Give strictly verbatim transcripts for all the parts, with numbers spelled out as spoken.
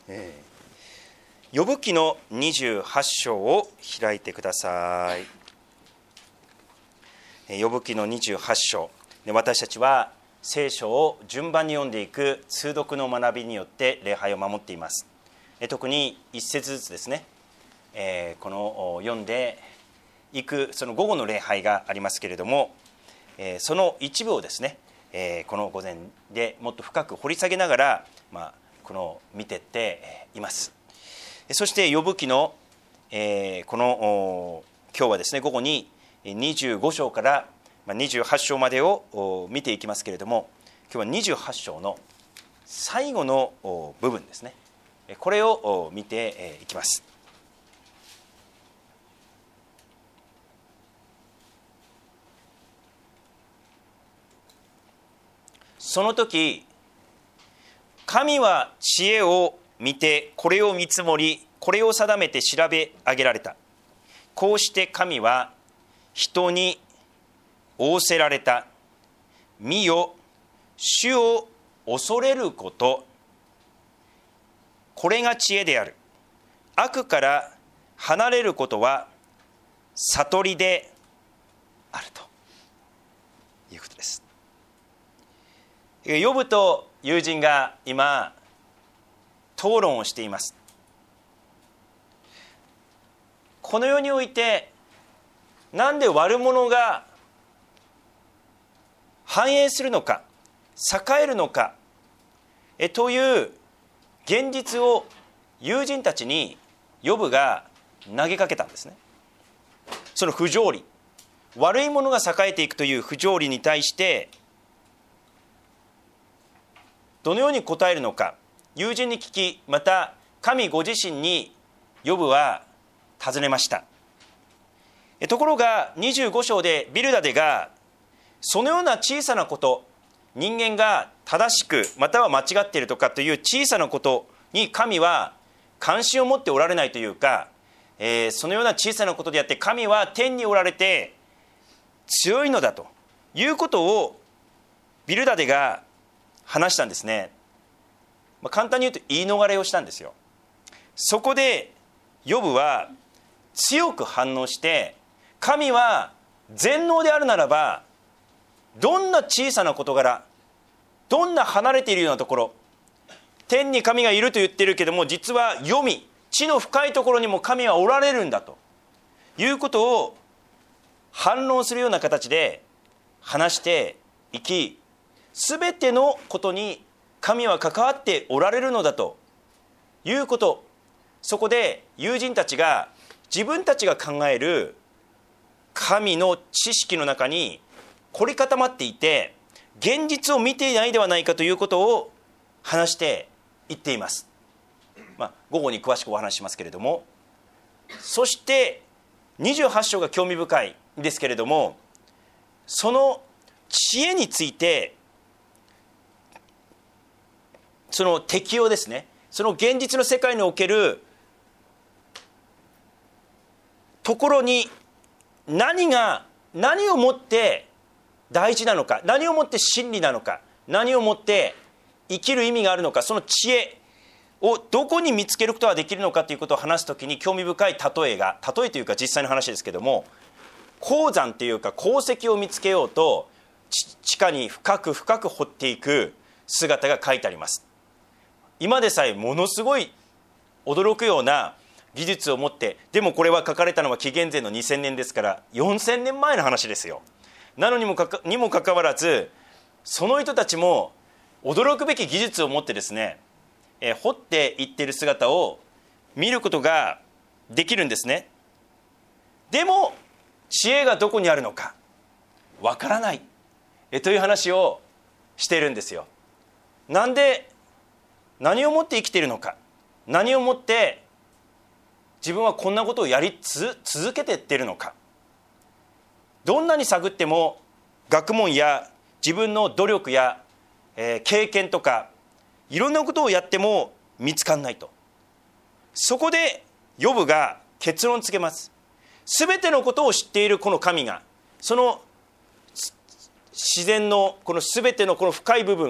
えー、呼ぶ記のにじゅうはち章を開いてください。呼ぶ記のにじゅうはち章、私たちは聖書を順番に読んでいく通読の学びによって礼拝を守っています。特に一節ずつですね、えー、この読んでいくその午後の礼拝がありますけれども、えー、その一部をですね、えー、この午前でもっと深く掘り下げながら、まあ、この見てっています。そして呼ぶ記の、えー、この今日はですね午後ににじゅうご章からにじゅうはち章までを見ていきますけれども、今日はにじゅうはち章の最後の部分ですね、これを見ていきます。その時神は知恵を見てこれを見積もり、これを定めて調べ上げられた。こうして神は人に仰せられた。見よ、主を恐れること、これが知恵である。悪から離れることは悟りであるということです。ヨブと友人が今討論をしています。この世においてなんで悪者が繁栄するのか、栄えるのかえという現実を友人たちにヨブが投げかけたんですね。その不条理、悪いものが栄えていくという不条理に対してどのように答えるのか、友人に聞き、また神ご自身にヨブは尋ねました。ところがにじゅうご章でビルダデがそのような小さなこと、人間が正しくまたは間違っているとかという小さなことに神は関心を持っておられないというか、えー、そのような小さなことであって神は天におられて強いのだということをビルダデが話したんですね。まあ、簡単に言うと言い逃れをしたんですよ。そこでヨブは強く反応して、神は全能であるならばどんな小さな事柄、どんな離れているようなところ、天に神がいると言ってるけども実は黄泉、地の深いところにも神はおられるんだということを反論するような形で話していき、すべてのことに神は関わっておられるのだということ、そこで友人たちが自分たちが考える神の知識の中に凝り固まっていて現実を見ていないではないかということを話していっています。まあ、午後に詳しくお話ししますけれども、そしてにじゅうはち章が興味深いんですけれども、その知恵についてその適用ですね、その現実の世界におけるところに何が何をもって大事なのか、何をもって真理なのか、何をもって生きる意味があるのか、その知恵をどこに見つけることができるのかということを話すときに興味深い例えが、例えというか実際の話ですけども、鉱山というか鉱石を見つけようと地下に深く深く掘っていく姿が書いてあります。今でさえものすごい驚くような技術を持って、でもこれは書かれたのは紀元前のにせんねんですからよんせんねんまえの話ですよ。なのにもかか、にもかかわらずその人たちも驚くべき技術を持ってですね、え掘っていっている姿を見ることができるんですね。でも知恵がどこにあるのかわからないえという話をしているんですよ。なんで何をもって生きているのか、何をもって自分はこんなことをやりつ続けていっているのか、どんなに探っても学問や自分の努力や、えー、経験とかいろんなことをやっても見つかんないと。そこでヨブが結論つけます。すべてのことを知っているこの神が、その自然のこのすべてのこの深い部分、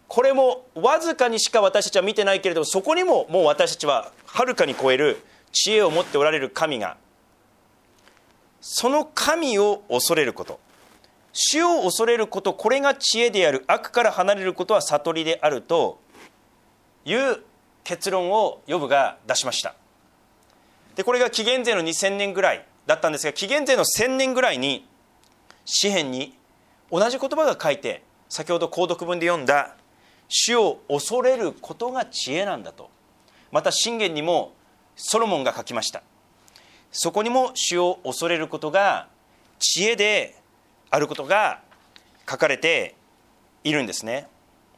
これもわずかにしか私たちは見てないけれども、そこにももう私たちははるかに超える知恵を持っておられる神が、その神を恐れること、主を恐れること、これが知恵である。悪から離れることは悟りであるという結論をヨブが出しました。でこれが紀元前のにせんねんぐらいだったんですが、紀元前のせんねんぐらいに詩編に同じ言葉が書いて、先ほど購読文で読んだ主を恐れることが知恵なんだと、また箴言にもソロモンが書きました。そこにも主を恐れることが知恵であることが書かれているんですね。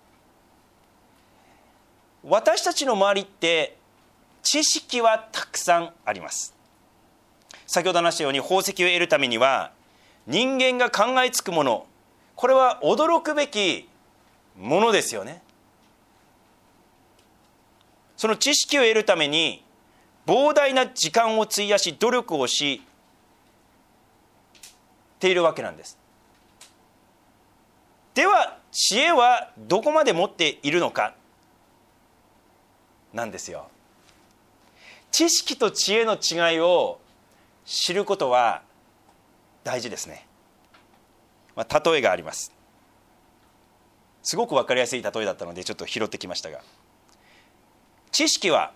私たちの周りって知識はたくさんあります。先ほど話したように宝石を得るためには人間が考えつくもの、これは驚くべきものですよね。その知識を得るために膨大な時間を費やし努力をしているわけなんです。では知恵はどこまで持っているのかなんですよ。知識と知恵の違いを知ることは大事ですね。まあ、例えがあります。すごく分かりやすい例えだったのでちょっと拾ってきましたが、知識は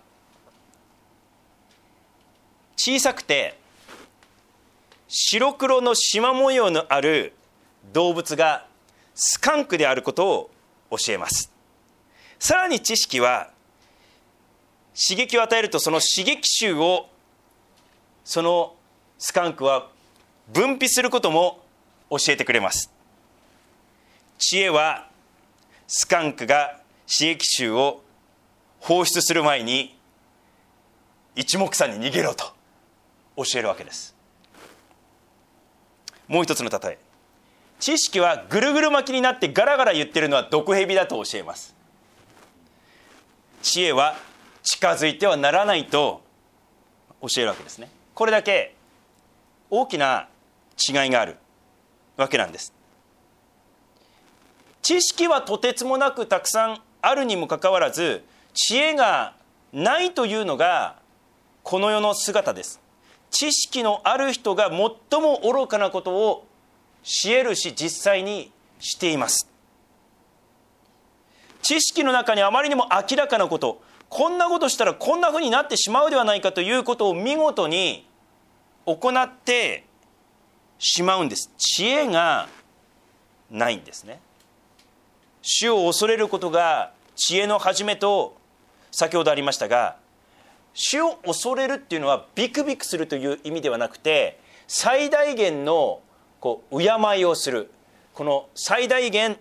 小さくて白黒の縞模様のある動物がスカンクであることを教えます。さらに知識は刺激を与えると、その刺激臭をそのスカンクは分泌することも教えてくれます。知恵はスカンクが刺激臭を放出する前に一目散に逃げろと教えるわけです。もう一つの例え、知識はぐるぐる巻きになってガラガラ言ってるのは毒蛇だと教えます。知恵は近づいてはならないと教えるわけですね。これだけ大きな違いがあるわけなんです。知識はとてつもなくたくさんあるにもかかわらず、知恵がないというのがこの世の姿です。知識のある人が最も愚かなことを知えるし、実際にしています。知識の中にあまりにも明らかなこと、こんなことしたらこんなふうになってしまうではないかということを見事に行ってしまうんです。知恵がないんですね。主を恐れることが知恵の始めと先ほどありましたが、主を恐れるっていうのはビクビクするという意味ではなくて、最大限のこう敬いをする、この最大限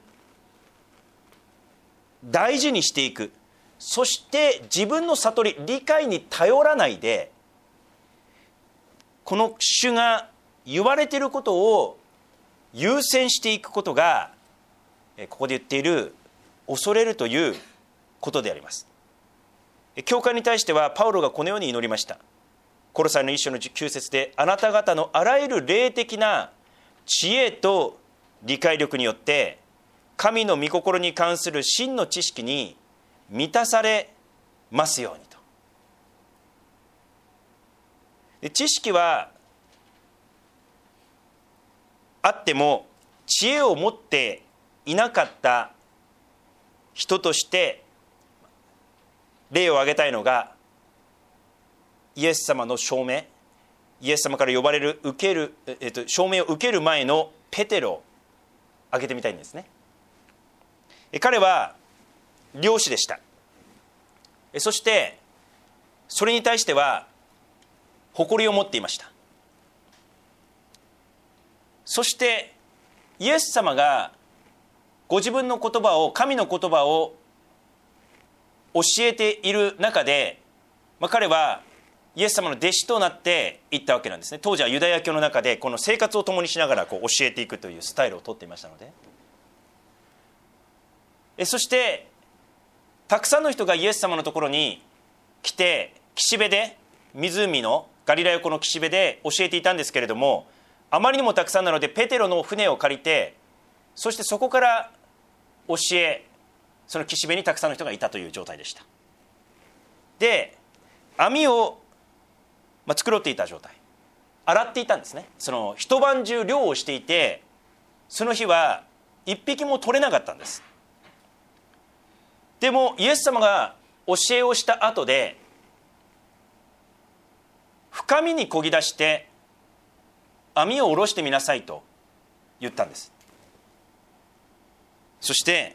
大事にしていく、そして自分の悟り理解に頼らないで、この主が言われていることを優先していくことが、ここで言っている恐れるということであります。教会に対してはパウロがこのように祈りました。コロサイの一章のきゅう節で、あなた方のあらゆる霊的な知恵と理解力によって神の御心に関する真の知識に満たされますようにと。で、知識はあっても知恵を持っていなかった人として例を挙げたいのが、イエス様の証明、イエス様から呼ばれる受ける、えっと、証明を受ける前のペテロを挙げてみたいんですね。彼は漁師でした。そしてそれに対しては誇りを持っていました。そしてイエス様がご自分の言葉を、神の言葉を教えている中で、まあ、彼はイエス様の弟子となっていったわけなんですね。当時はユダヤ教の中でこの生活を共にしながらこう教えていくというスタイルをとっていましたので、えそしてたくさんの人がイエス様のところに来て、岸辺で、湖のガリラ横の岸辺で教えていたんですけれども、あまりにもたくさんなのでペテロの船を借りて、そしてそこから教え、 その岸辺にたくさんの人がいたという状態でした。で、網を、まあ、作ろうっていた状態、洗っていたんですね。その一晩中漁をしていて、その日は一匹も取れなかったんです。でもイエス様が教えをした後で、深みに漕ぎ出して網を下ろしてみなさいと言ったんです。そして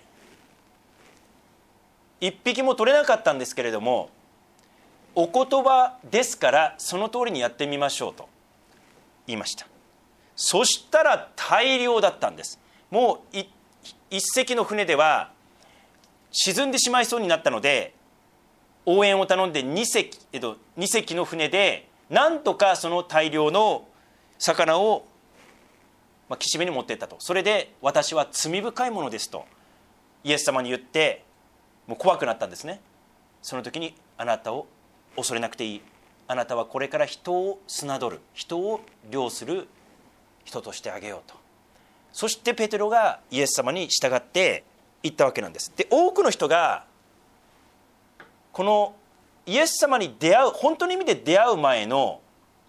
一匹も取れなかったんですけれども、お言葉ですからその通りにやってみましょうと言いました。そしたら大漁だったんです。もう一隻の船では沈んでしまいそうになったので、応援を頼んで2隻、えっと、に隻の船でなんとかその大量の魚を、まあ、岸辺に持っていったと。それで私は罪深いものですとイエス様に言って、もう怖くなったんですね。その時に、あなたを恐れなくていい、あなたはこれから人を侮る、人を漁する人としてあげようと。そしてペテロがイエス様に従って言ったわけなんです。で、多くの人がこのイエス様に出会う、本当の意味で出会う前の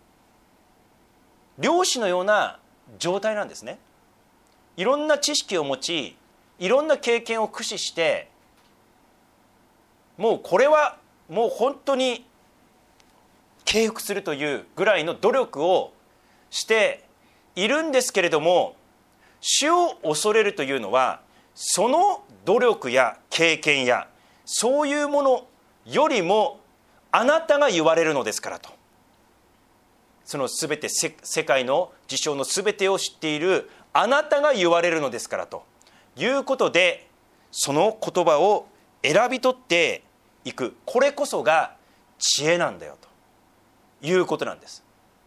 漁師のような状態なんですね。いろんな知識を持ち、いろんな経験を駆使して、もうこれはもう本当に敬服するというぐらいの努力をしているんですけれども、主を恐れるというのはその努力や経験やそういうものよりも、あなたが言われるのですからと。そのすべて、世界の事象のすべてを知っているあなたが言われるのですからということで、その言葉を選び取っていく、これこそが知恵なんだよということなんです。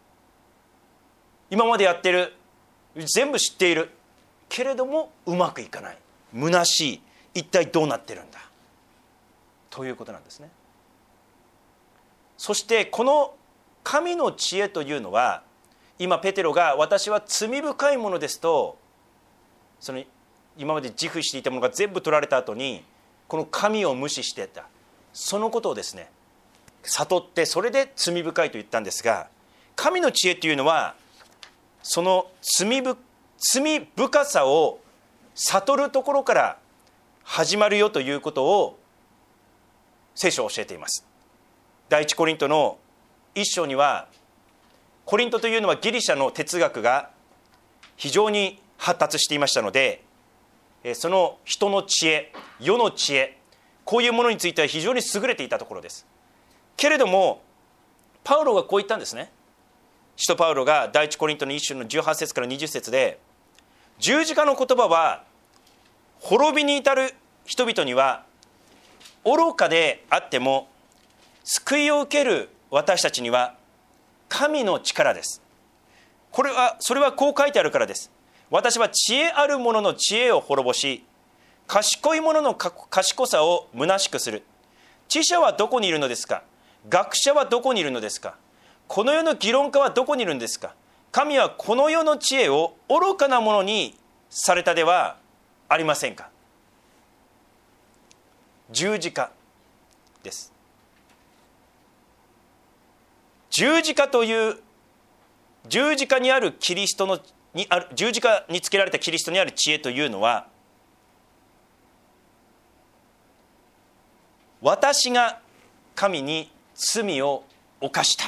今までやってる、全部知っているけれどもうまくいかない、虚しい、一体どうなってるんだということなんですね。そしてこの神の知恵というのは、今ペテロが私は罪深いものですと、その今まで自負していたものが全部取られた後に、この神を無視していた、そのことをですね悟って、それで罪深いと言ったんですが、神の知恵というのはその罪ぶ罪深さを悟るところから始まるよということを聖書を教えています。第一コリントの一章には、コリントというのはギリシャの哲学が非常に発達していましたので、その人の知恵、世の知恵、こういうものについては非常に優れていたところです。けれどもパウロがこう言ったんですね。使徒パウロが第一コリントの一章のじゅうはち節からにじゅう節で、十字架の言葉は滅びに至る人々には愚かであっても、救いを受ける私たちには神の力です。これはそれはこう書いてあるからです。私は知恵ある者の知恵を滅ぼし、賢い者の賢さを虚しくする。知者はどこにいるのですか？学者はどこにいるのですか？この世の議論家はどこにいるんですか？神はこの世の知恵を愚かなものにされたではありませんか。十字架です。十字架という、十字架にあるキリストのにある十字架につけられたキリストにある知恵というのは、私が神に罪を犯した、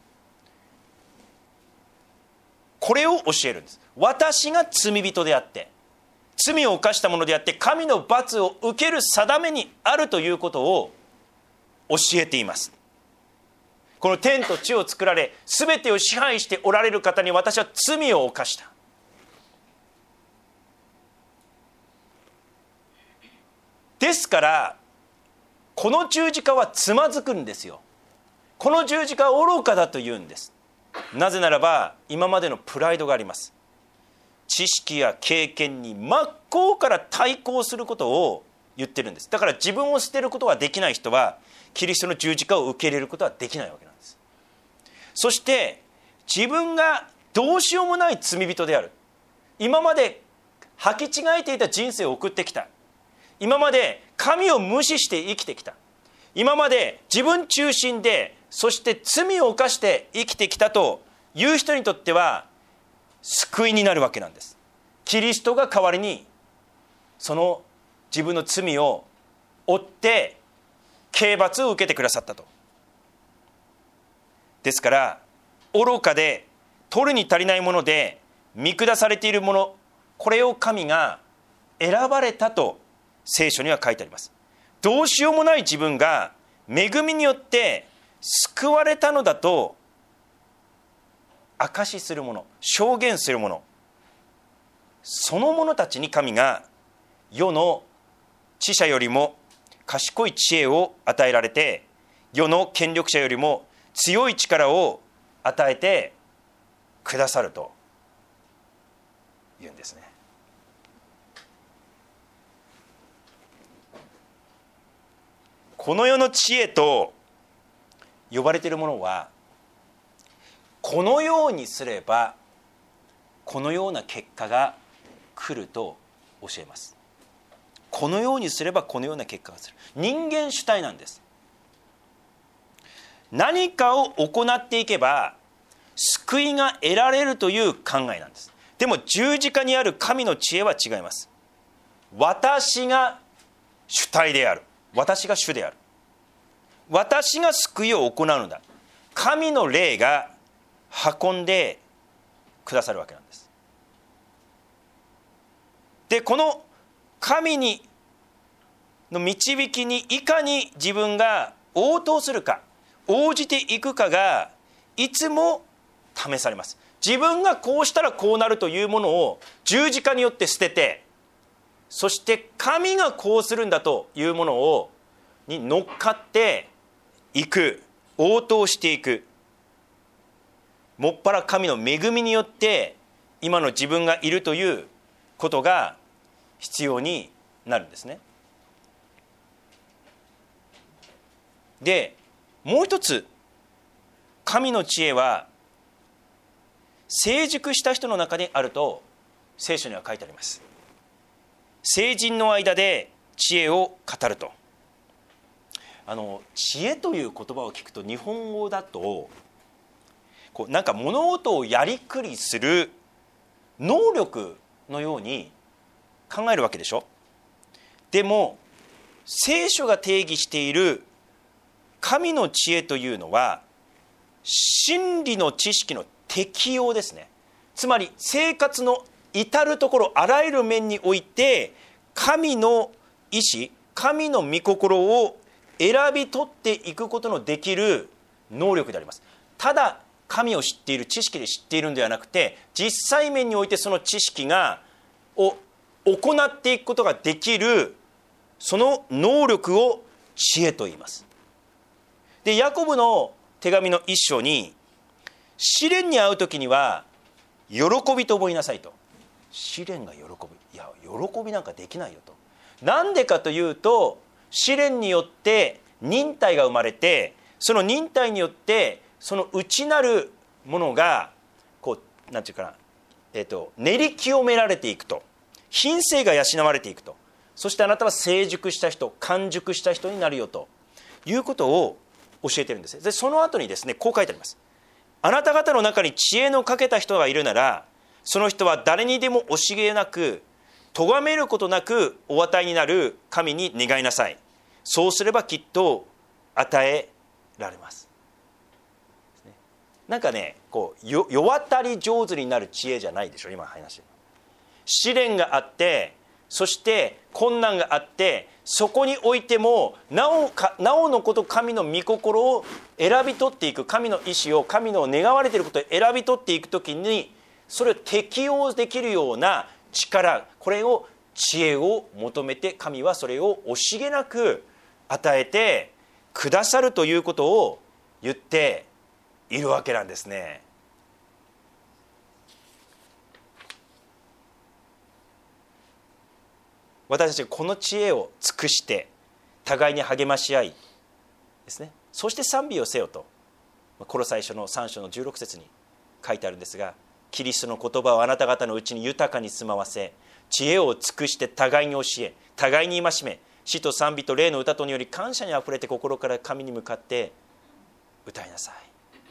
これを教えるんです。私が罪人であって、罪を犯したものであって、神の罰を受ける定めにあるということを教えています。この天と地を作られ、すべてを支配しておられる方に私は罪を犯した。ですからこの十字架はつまずくんですよ。この十字架は愚かだと言うんです。なぜならば今までのプライドがあります。知識や経験に真っ向から対抗することを言ってるんです。だから自分を捨てることができない人はキリストの十字架を受け入れることはできないわけなんです。そして自分がどうしようもない罪人である、今まで履き違えていた人生を送ってきた、 今まで神を無視して生きてきた、今まで自分中心でそして罪を犯して生きてきたという人にとっては救いになるわけなんです。キリストが代わりにその自分の罪を負って刑罰を受けてくださったと。ですから愚かで取るに足りないもので見下されているもの、これを神が選ばれたと聖書には書いてあります。どうしようもない自分が恵みによって救われたのだと証しするもの、証言するもの、その者たちに神が世の知者よりも賢い知恵を与えられて、世の権力者よりも強い力を与えてくださるというんですね。この世の知恵と呼ばれているものは、このようにすればこのような結果が来ると教えます。このようにすればこのような結果がする。人間主体なんです。何かを行っていけば救いが得られるという考えなんです。でも十字架にある神の知恵は違います。私が主体である、私が主である、私が救いを行うのだ、神の霊が運んでくださるわけなんです。でこの神にの導きにいかに自分が応答するか、応じていくかがいつも試されます。自分がこうしたらこうなるというものを十字架によって捨てて、そして神がこうするんだというものをに乗っかっていく、応答していく。もっぱら神の恵みによって今の自分がいるということが必要になるんですね。でもう一つ、神の知恵は成熟した人の中にあると聖書には書いてあります。成人の間で知恵を語ると。あの知恵という言葉を聞くと日本語だとこうなんか物事をやりくりする能力のように考えるわけでしょ。でも聖書が定義している神の知恵というのは真理の知識の適用ですね。つまり生活の至るところあらゆる面において神の意志、神の御心を選び取っていくことのできる能力であります。ただ神を知っている、知識で知っているのではなくて、実際面においてその知識がを行っていくことができるその能力を知恵と言います。でヤコブの手紙の一章に、試練に遭う時には喜びと思いなさいと。試練が喜び、いや喜びなんかできないよと。なんでかというと、試練によって忍耐が生まれて、その忍耐によってその内なるものがこうなんていうかな、えーと、練り清められていくと、品性が養われていくと、そしてあなたは成熟した人、完熟した人になるよということを教えてるんです。でその後にですね、こう書いてあります。あなた方の中に知恵のかけた人がいるなら、その人は誰にでも惜しげなく、咎めることなくお与えになる神に願いなさい。そうすればきっと与えられます。なんかね、こう世渡り上手になる知恵じゃないでしょ今話。試練があって、そして困難があって、そこにおいてもなおかなおのこと神の御心を選び取っていく、神の意志を、神の願われていることを選び取っていくときに、それを適用できるような力、これを知恵を求めて、神はそれを惜しげなく与えてくださるということを言っているわけなんですね。私たちがこの知恵を尽くして互いに励まし合いですね、そして賛美をせよとコロサイ書のさん章のじゅうろく節に書いてあるんですが、キリストの言葉をあなた方のうちに豊かに住まわせ、 知恵を尽くして互いに教え、互いに戒め、詩と賛美と霊の歌とにより感謝にあふれて心から神に向かって歌いなさい。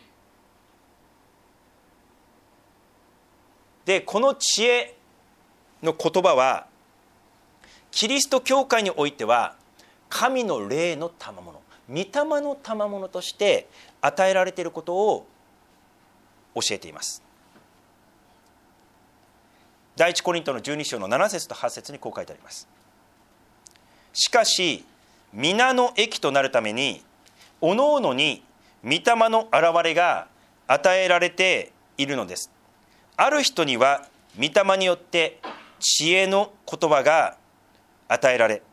でこの知恵の言葉はキリスト教会においては神の霊の賜物、御霊の賜物として与えられていることを教えています。第一コリントのじゅうに章のなな節とはち節にこう書いてあります。しかし皆の益となるためにおのおのに御霊の現れが与えられているのです。ある人には御霊によって知恵の言葉が与えられ、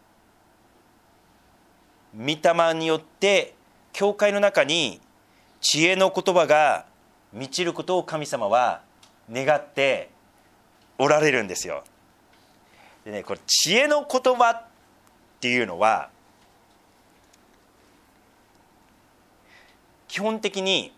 御霊によって教会の中に知恵の言葉が満ちることを神様は願っておられるんですよ。でね、これ知恵の言葉っていうのは基本的に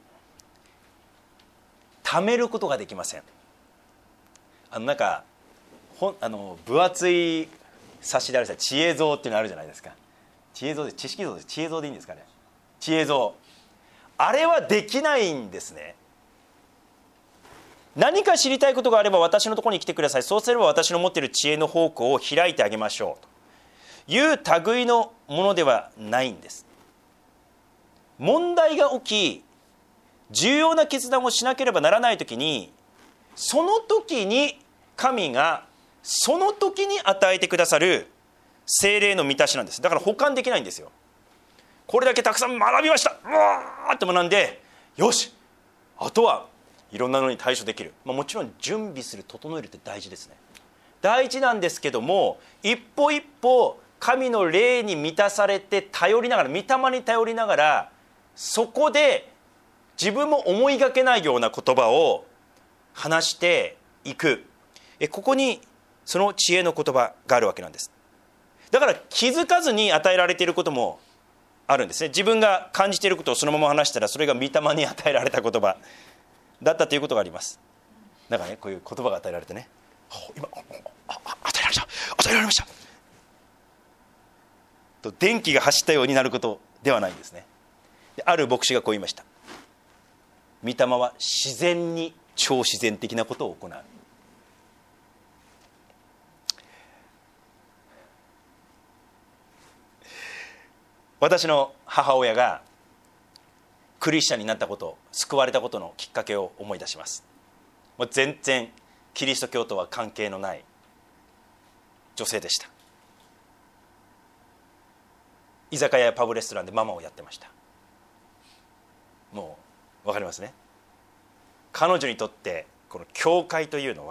貯めることができません。あのなんかほあの分厚い冊子であるさ知恵像っていうのあるじゃないですか。知恵像で知識像で知恵像でいいんですかね。知恵像あれはできないんですね。何か知りたいことがあれば私のところに来てください。そうすれば私の持っている知恵の宝庫を開いてあげましょうという類のものではないんです。問題が起き重要な決断をしなければならないときに、その時に神がその時に与えてくださる聖霊の満たしなんです。だから保管できないんですよ。これだけたくさん学びました、うわーって学んでよしあとはいろんなのに対処できる、まあ、もちろん準備する整えるって大事ですね。大事なんですけども、一歩一歩神の霊に満たされて頼りながら、御霊に頼りながら、そこで自分も思いがけないような言葉を話していく。えここにその知恵の言葉があるわけなんです。だから気づかずに与えられていることもあるんですね。自分が感じていることをそのまま話したら、それが御霊に与えられた言葉だったということがあります。だからね、こういう言葉が与えられてね、今ああ与えられました与えられましたと電気が走ったようになることではないんですね。である牧師がこう言いました。御霊は自然に超自然的なことを行う。私の母親がクリスチャンになったこと、救われたことのきっかけを思い出します。もう全然キリスト教とは関係のない女性でした。居酒屋やパブレストランでママをやってました。もう分かりますね。彼女にとってこの教会というの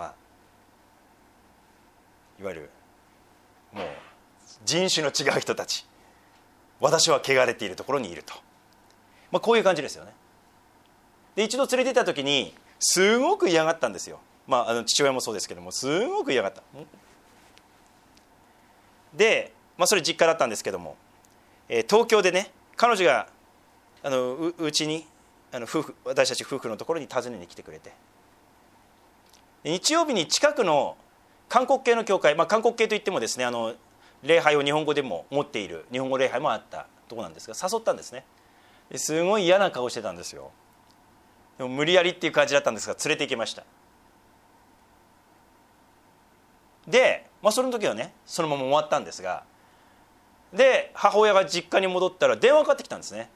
はいわゆるもう人種の違う人たち、私は汚れているところにいると、まあ、こういう感じですよね。で一度連れて行った時にすごく嫌がったんですよ。まあ、あの父親もそうですけども、すごく嫌がった。で、まあ、それ実家だったんですけども、えー、東京でね、彼女があの う, うちにあの夫婦私たち夫婦のところに訪ねに来てくれて、日曜日に近くの韓国系の教会、まあ、韓国系といってもですね、あの礼拝を日本語でも持っている日本語礼拝もあったところなんですが、誘ったんですね。すごい嫌な顔してたんですよ。でも無理やりっていう感じだったんですが、連れて行きました。で、まあ、その時はねそのまま終わったんですが、で母親が実家に戻ったら電話かかってきたんですね。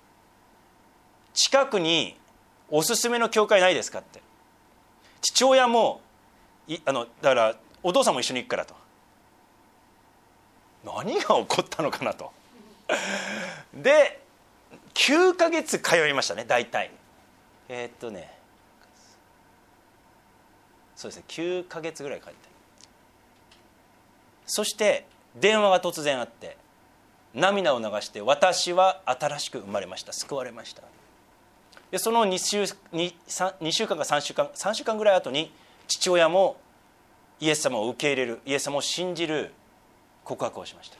近くにおすすめの教会ないですかって。父親もいあのだからお父さんも一緒に行くからと。何が起こったのかなとできゅうかげつ通いましたね。大体えー、っとねそうですねきゅうかげつぐらい通って、そして電話が突然あって涙を流して、私は新しく生まれました、救われました。でその 2, 週 2, 2週間か3週間3週間ぐらい後に父親もイエス様を受け入れる、イエス様を信じる告白をしました。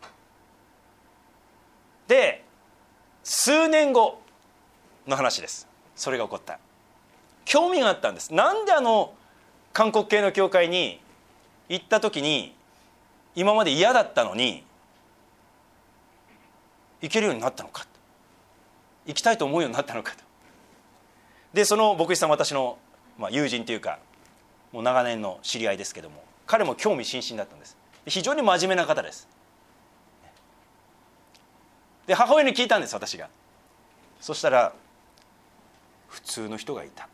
で数年後の話です。それが起こった。興味があったんです。なんであの韓国系の教会に行った時に今まで嫌だったのに行けるようになったのかと、行きたいと思うようになったのかと。でその牧師さんは私の、まあ、友人というかもう長年の知り合いですけども、彼も興味津々だったんです。非常に真面目な方です。で母親に聞いたんです、私が。そしたら普通の人がいた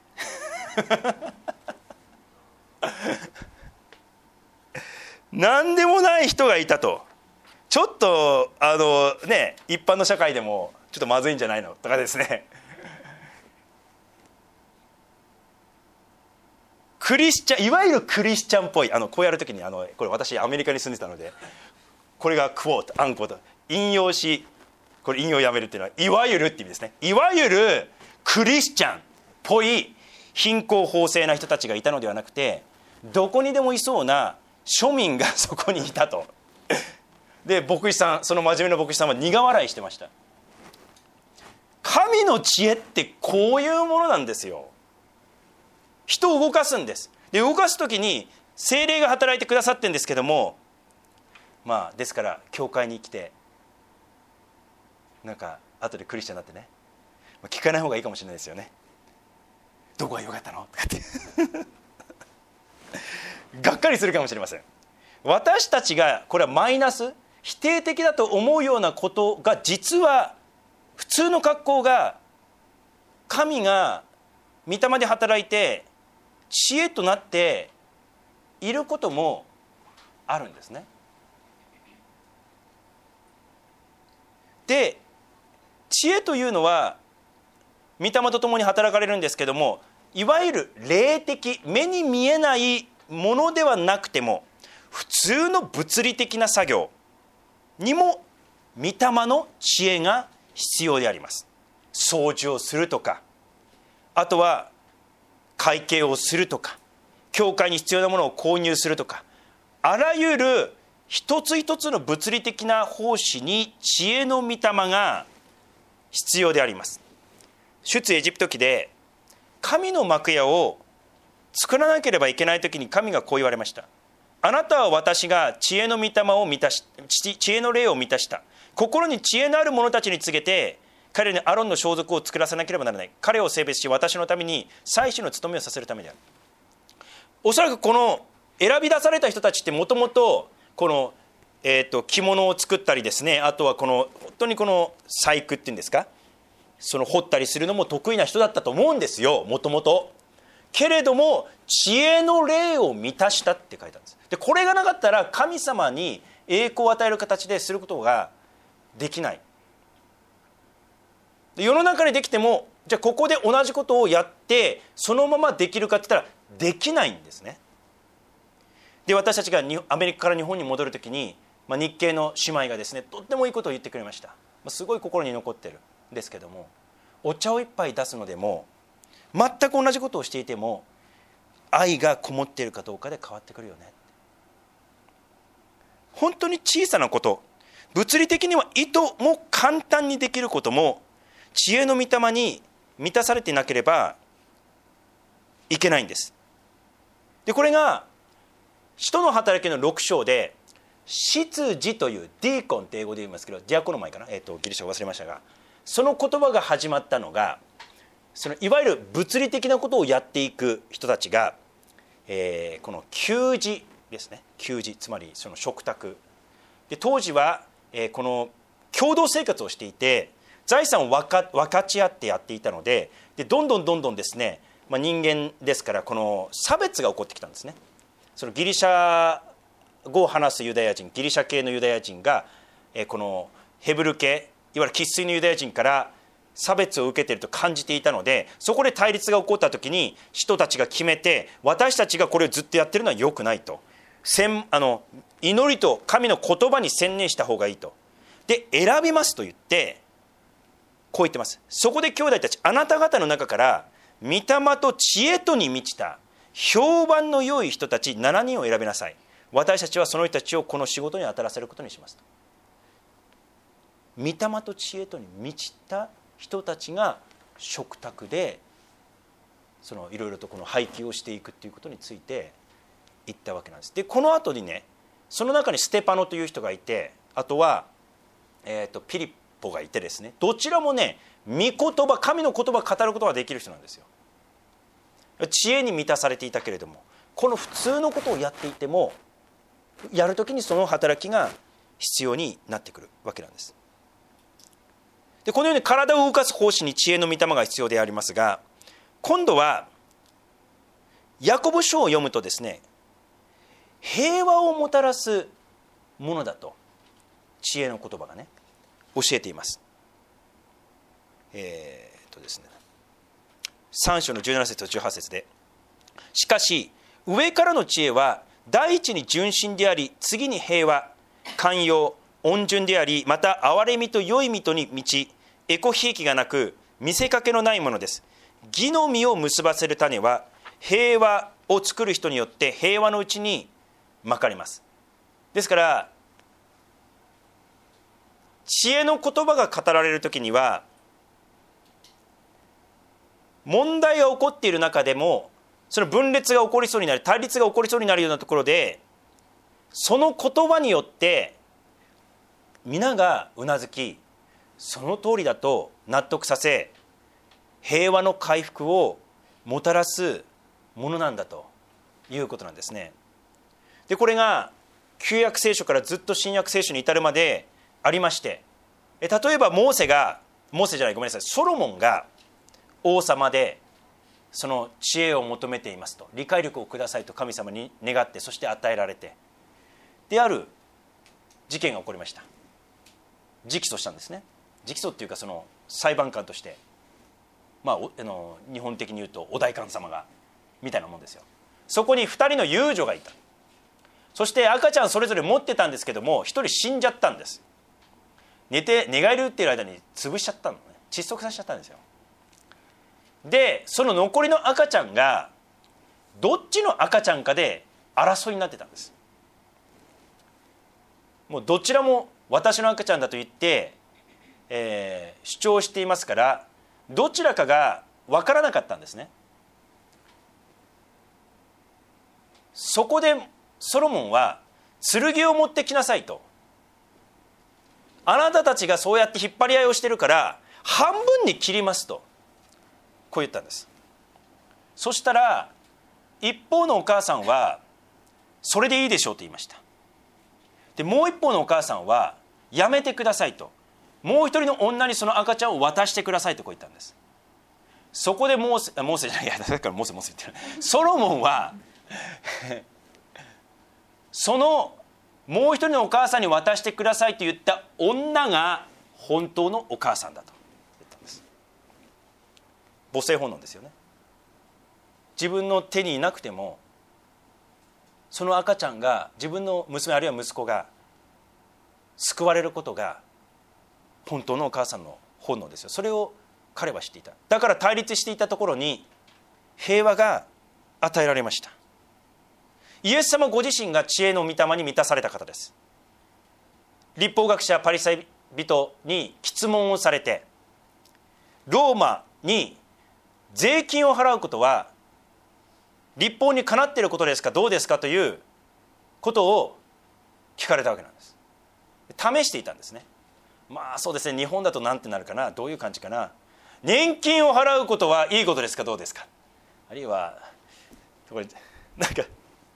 何でもない人がいたと。ちょっとあのね、一般の社会でもちょっとまずいんじゃないのとかですねクリスチャン、いわゆるクリスチャンっぽい、あのこうやるときにあのこれ私アメリカに住んでたので、これがクォートアンコート引用し、これ引用やめるっていうのはいわゆるって意味ですね。いわゆるクリスチャンっぽい貧困法制な人たちがいたのではなくて、どこにでもいそうな庶民がそこにいたと。で牧師さん、その真面目な牧師さんは苦笑いしてました。神の知恵ってこういうものなんですよ。人を動かすんです。で動かす時に聖霊が働いてくださってるんですけども、まあですから教会に来てなんか後でクリスチャンになってね、聞かない方がいいかもしれないですよね。どこが良かったのとかってがっかりするかもしれません。私たちがこれはマイナス否定的だと思うようなことが、実は普通の格好が神が御霊で働いて知恵となっていることもあるんですね。で知恵というのは御霊とともに働かれるんですけども、いわゆる霊的、目に見えないものではなくても普通の物理的な作業にも御霊の知恵が必要であります。掃除をするとか、あとは会計をするとか、教会に必要なものを購入するとか、あらゆる一つ一つの物理的な奉仕に知恵の御霊が必要であります。出エジプト記で神の幕屋を作らなければいけないときに神がこう言われました。あなたは私が知恵の御霊を満たし、知恵の霊を満たした心に知恵のある者たちに告げて、彼にアロンの装束を作らせなければならない。彼を性別し私のために祭司の務めをさせるためである。おそらくこの選び出された人たちってもともとこの、えーと着物を作ったりですね、あとはこの本当にこの細工っていうんですか、その彫ったりするのも得意な人だったと思うんですよ、もともと。けれども知恵の霊を満たしたって書いてあるんです。でこれがなかったら神様に栄光を与える形ですることができない。で世の中にできても、じゃあここで同じことをやってそのままできるかって言ったらできないんですね。で私たちがアメリカから日本に戻るときに、まあ、日系の姉妹がですね、とってもいいことを言ってくれました。すごい心に残ってるんですけども、お茶を一杯出すのでも全く同じことをしていても愛がこもっているかどうかで変わってくるよね。本当に小さなこと、物理的にはいとも簡単にできることも知恵の御霊に満たされていなければいけないんです。でこれが使徒の働きのろく章で執事という、ディーコンって英語で言いますけど、ディアコノマイかな、えーとギリシャ語忘れましたが、その言葉が始まったのが、そのいわゆる物理的なことをやっていく人たちが、えー、この給仕ですね、給仕、つまりその食卓で、当時は、えー、この共同生活をしていて財産を分か、分かち合ってやっていたので、でどんどんどんどんですね、まあ、人間ですからこの差別が起こってきたんですね。そのギリシャ語を話すユダヤ人、ギリシャ系のユダヤ人が、えー、このヘブル系、いわゆる生粋のユダヤ人から差別を受けていると感じていたので、そこで対立が起こった時に人たちが決めて、私たちがこれをずっとやってるのは良くないと、あの祈りと神の言葉に専念した方がいいと、で選びますと言ってこう言ってます。そこで兄弟たち、あなた方の中から御霊と知恵とに満ちた評判の良い人たちななにんを選びなさい。私たちはその人たちをこの仕事に当たらせることにしますと。御霊と知恵とに満ちた人たちが食卓でそのいろいろとこの配給をしていくっていうことについて言ったわけなんです。でこの後にね、その中にステパノという人がいて、あとは、えー、とピリッポがいてですね、どちらもね、御言葉、神の言葉を語ることができる人なんですよ。知恵に満たされていたけれども、この普通のことをやっていても、やるときにその働きが必要になってくるわけなんです。でこのように体を動かす奉仕に知恵の御霊が必要でありますが、今度はヤコブ書を読むとですね、平和をもたらすものだと知恵の言葉がね教えています。えー、っとですねさん章のじゅうなな節とじゅうはち節で、しかし上からの知恵は第一に純真であり、次に平和、寛容、温順であり、また憐れみと良いみとに満ち、エコひいきがなく見せかけのないものです。義の実を結ばせる種は平和を作る人によって平和のうちにまかれます。ですから知恵の言葉が語られるときには、問題が起こっている中でも、その分裂が起こりそうになる、対立が起こりそうになるようなところで、その言葉によって皆がうなずき、その通りだと納得させ、平和の回復をもたらすものなんだということなんですね。でこれが旧約聖書からずっと新約聖書に至るまでありまして、例えばモーセがモーセじゃないごめんなさいソロモンが王様で、その知恵を求めていますと、理解力をくださいと神様に願って、そして与えられて、である事件が起こりました。直訴したんですね。直訴っていうか、その裁判官として、まあ、あの日本的に言うとお代官様がみたいなもんですよ。そこにふたりの遊女がいた。そして赤ちゃんそれぞれ持ってたんですけども、ひとり死んじゃったんです。寝て寝返り打っている間に潰しちゃったのね、窒息させちゃったんですよ。でその残りの赤ちゃんがどっちの赤ちゃんかで争いになってたんです。もうどちらも私の赤ちゃんだと言って、えー、主張していますから、どちらかが分からなかったんですね。そこでソロモンは剣を持ってきなさいと、あなたたちがそうやって引っ張り合いをしてるから半分に切りますと、こう言ったんです。そしたら一方のお母さんはそれでいいでしょうと言いました。でもう一方のお母さんはやめてくださいと、もう一人の女にその赤ちゃんを渡してくださいとこう言ったんです。そこでモーセモーセじゃないやだからモーセモーセ言ってるソロモンはそのもう一人のお母さんに渡してくださいと言った女が本当のお母さんだと言ったんです。母性本能ですよね。自分の手にいなくても、その赤ちゃんが、自分の娘あるいは息子が救われることが本当のお母さんの本能ですよ。それを彼は知っていた。だから対立していたところに平和が与えられました。イエス様ご自身が知恵の御霊に満たされた方です。律法学者パリサイ人に詰問をされて、ローマに税金を払うことは律法にかなっていることですかどうですかということを聞かれたわけなんです。試していたんですね。まあそうですね、日本だとなんてなるかな、どういう感じかな、年金を払うことはいいことですかどうですか、あるいはこれなんか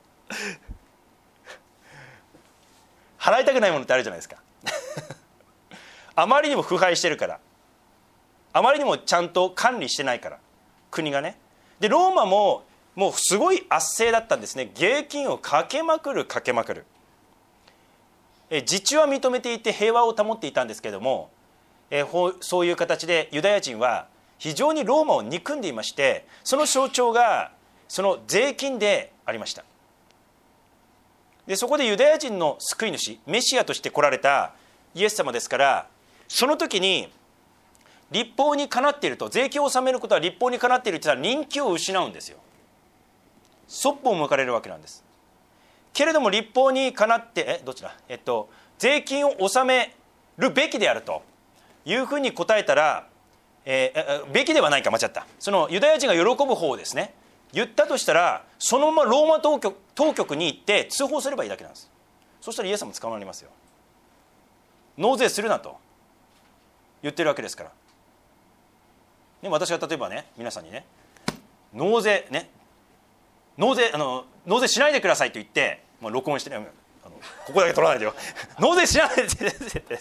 払いたくないものってあるじゃないですかあまりにも腐敗してるから、あまりにもちゃんと管理してないから、国がね。でローマももうすごい圧政だったんですね。税金をかけまくるかけまくる。え自治は認めていて平和を保っていたんですけれども、えそういう形でユダヤ人は非常にローマを憎んでいまして、その象徴がその税金でありました。でそこでユダヤ人の救い主メシアとして来られたイエス様ですから、その時に律法にかなっていると、税金を納めることは律法にかなっていると言ったら人気を失うんですよ。そっぽを向かれるわけなんです。けれども律法にかなってえどちら、えっと、税金を納めるべきであるというふうに答えたら、えー、べきではないか、間違った、そのユダヤ人が喜ぶ方をですね言ったとしたらそのままローマ当局、当局に行って通報すればいいだけなんです。そしたらイエス様も捕まりますよ。納税するなと言ってるわけですから。で私が例えばね、皆さんにね、納税ね、納税あの納税しないでくださいと言って、まあ、録音してね、あのここだけ取らないでよ納税しないでって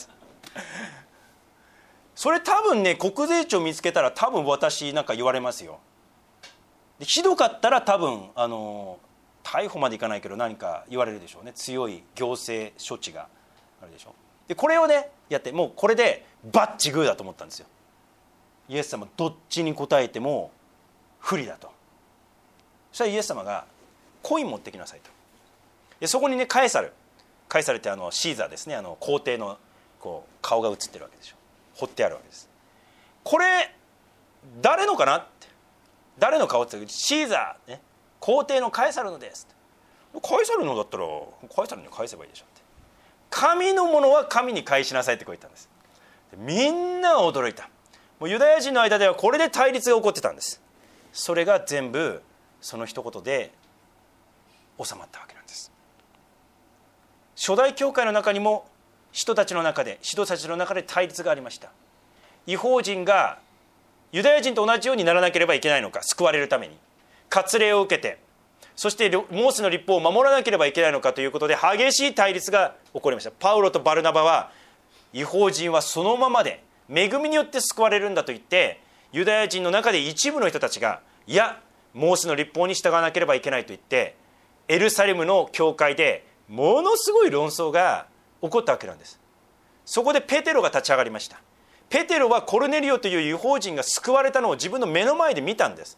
それ多分ね、国税庁見つけたら多分私なんか言われますよ。でひどかったら多分あの逮捕までいかないけど何か言われるでしょうね。強い行政処置があるでしょ。でこれをねやって、もうこれでバッチグーだと思ったんですよ。イエス様どっちに答えても不利だと。そしたらイエス様がコイン持ってきなさいと。でそこにねカエサル、カエサルってあのシーザーですね、あの皇帝のこう顔が映ってるわけでしょ。彫ってあるわけです。これ誰のかなって、誰の顔って言って、シーザー、ね、皇帝のカエサルのですって。カエサルのだったらカエサルに返せばいいでしょって。神のものは神に返しなさいってこう言ったんです。みんなが驚いた。もうユダヤ人の間ではこれで対立が起こってたんです。それが全部その一言で収まったわけなんです。初代教会の中にも使徒たちの中で使徒たちの中で対立がありました。異邦人がユダヤ人と同じようにならなければいけないのか、救われるために割礼を受けて、そしてモーセの律法を守らなければいけないのかということで激しい対立が起こりました。パウロとバルナバは異邦人はそのままで恵みによって救われるんだと言って、ユダヤ人の中で一部の人たちがいやモーセの律法に従わなければいけないと言って、エルサレムの教会でものすごい論争が起こったわけなんです。そこでペテロが立ち上がりました。ペテロはコルネリオという異邦人が救われたのを自分の目の前で見たんです。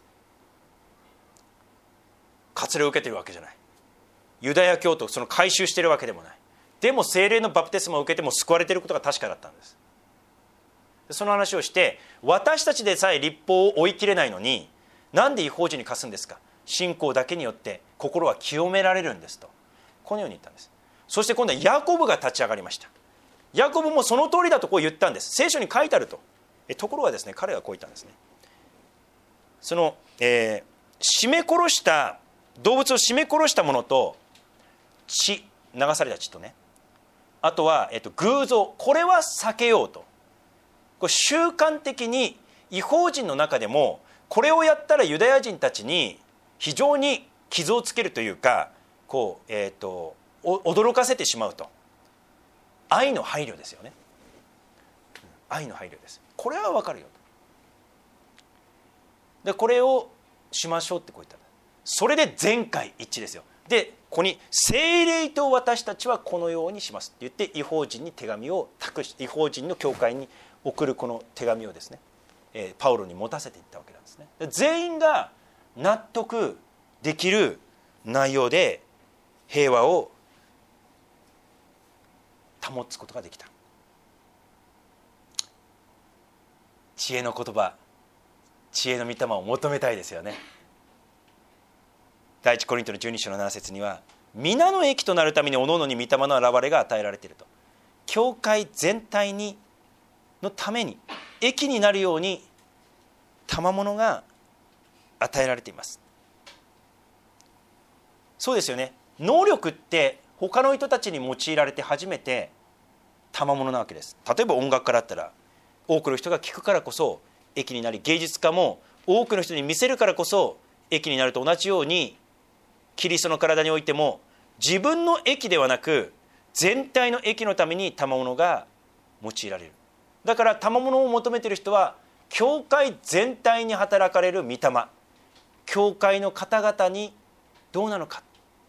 割礼を受けているわけじゃない、ユダヤ教徒その改宗しているわけでもない。でも聖霊のバプテスマを受けても救われていることが確かだったんです。その話をして、私たちでさえ律法を追い切れないのになんで異邦人に貸すんですか、信仰だけによって心は清められるんですと、このように言ったんです。そして今度はヤコブが立ち上がりました。ヤコブもその通りだとこう言ったんです。聖書に書いてあると。えところがですね、彼はこう言ったんですね。その、えー、絞め殺した動物を絞め殺したものと血、流された血とね、あとは、えっと、偶像、これは避けようと。これ習慣的に異邦人の中でもこれをやったらユダヤ人たちに非常に傷をつけるというか、こう、えーと、驚かせてしまうと。愛の配慮ですよね。愛の配慮です。これは分かるよと。でこれをしましょうってこう言った。それで全会一致ですよ。でここに聖霊と私たちはこのようにしますって言って、異邦人に手紙を託し、異邦人の教会に送るこの手紙をですね、えー、パウロに持たせていったわけなんですね。で全員が納得できる内容で平和を保つことができた。知恵の言葉、知恵の御霊を求めたいですよね。第一コリントのじゅうに章のなな節には、皆の益となるためにおのおのに御霊の現れが与えられていると。教会全体にのために益になるように賜物が与えられています。そうですよね。能力って他の人たちに用いられて初めて賜物なわけです。例えば音楽家だったら多くの人が聴くからこそ益になり、芸術家も多くの人に見せるからこそ益になると同じように、キリストの体においても自分の益ではなく全体の益のために賜物が用いられる。だから賜物を求めている人は教会全体に働かれる御霊、教会の方々にどうなのか、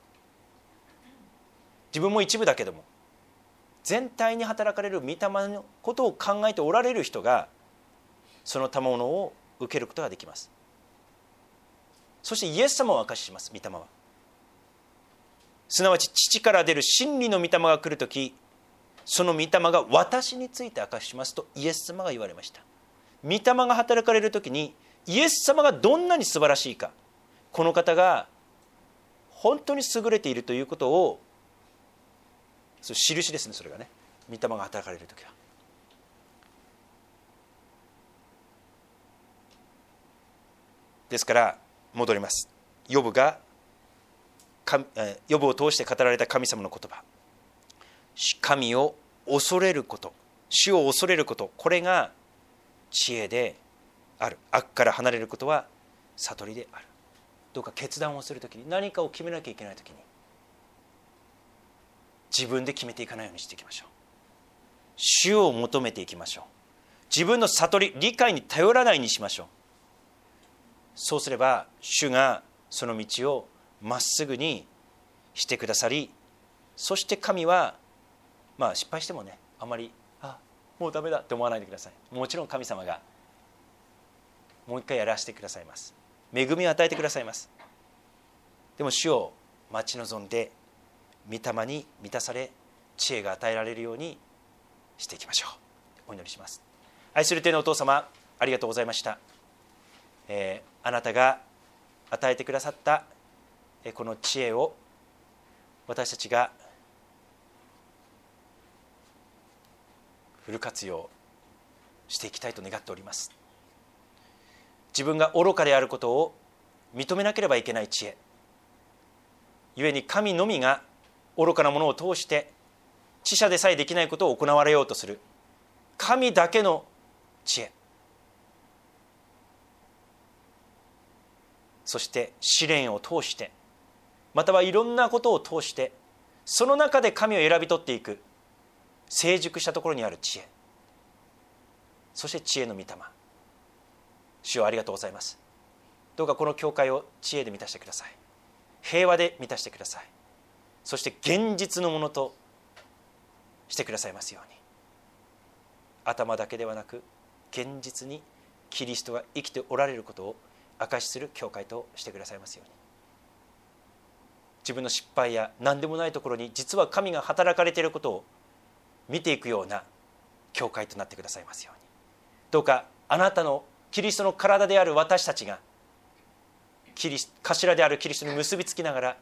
自分も一部だけども全体に働かれる御霊のことを考えておられる人がその賜物を受けることができます。そしてイエス様を明かしします。御霊はすなわち父から出る真理の御霊が来るとき、その御霊が私について明かししますとイエス様が言われました。御霊が働かれるときにイエス様がどんなに素晴らしいか、この方が本当に優れているということを、それ印ですね。それがね、御霊が働かれるときは。ですから戻ります。 ヨブがヨブを通して語られた神様の言葉、神を恐れること、主を恐れること、これが知恵である。悪から離れることは悟りである。どうか決断をするときに、何かを決めなきゃいけないときに、自分で決めていかないようにしていきましょう。主を求めていきましょう。自分の悟り、理解に頼らないにしましょう。そうすれば主がその道をまっすぐにしてくださり、そして神はまあ失敗してもね、あまりあもうダメだって思わないでください。もちろん神様がもう一回やらせてくださいます。恵みを与えてくださいます。でも主を待ち望んで、御霊に満たされ、知恵が与えられるようにしていきましょう。お祈りします。愛する天のお父様、ありがとうございました。えー、あなたが与えてくださった、えー、この知恵を私たちがフル活用していきたいと願っております。自分が愚かであることを認めなければいけない知恵、ゆえに神のみが愚かなものを通して知者でさえできないことを行われようとする神だけの知恵、そして試練を通して、またはいろんなことを通して、その中で神を選び取っていく成熟したところにある知恵、そして知恵の御霊、主よありがとうございます。どうかこの教会を知恵で満たしてください。平和で満たしてください。そして現実のものとしてくださいますように、頭だけではなく現実にキリストが生きておられることを証しする教会としてくださいますように、自分の失敗や何でもないところに実は神が働かれていることを見ていくような教会となってくださいますように、どうかあなたのキリストの体である私たちがキリス頭であるキリストに結びつきながら、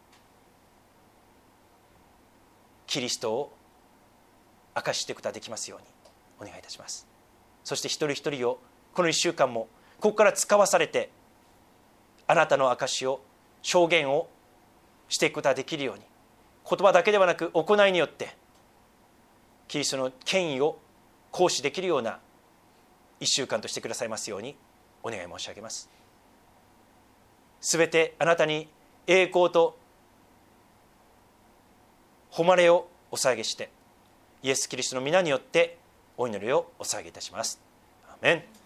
キリストを証ししていくことができますようにお願いいたします。そして一人一人をこの一週間もここから使わされて、あなたの証しを証言をしていくことができるように、言葉だけではなく行いによってキリストの権威を行使できるような一週間としてくださいますようにお願い申し上げます。すべてあなたに栄光と誉れをお捧げして、イエス・キリストの皆によってお祈りをお捧げいたします。アーメン。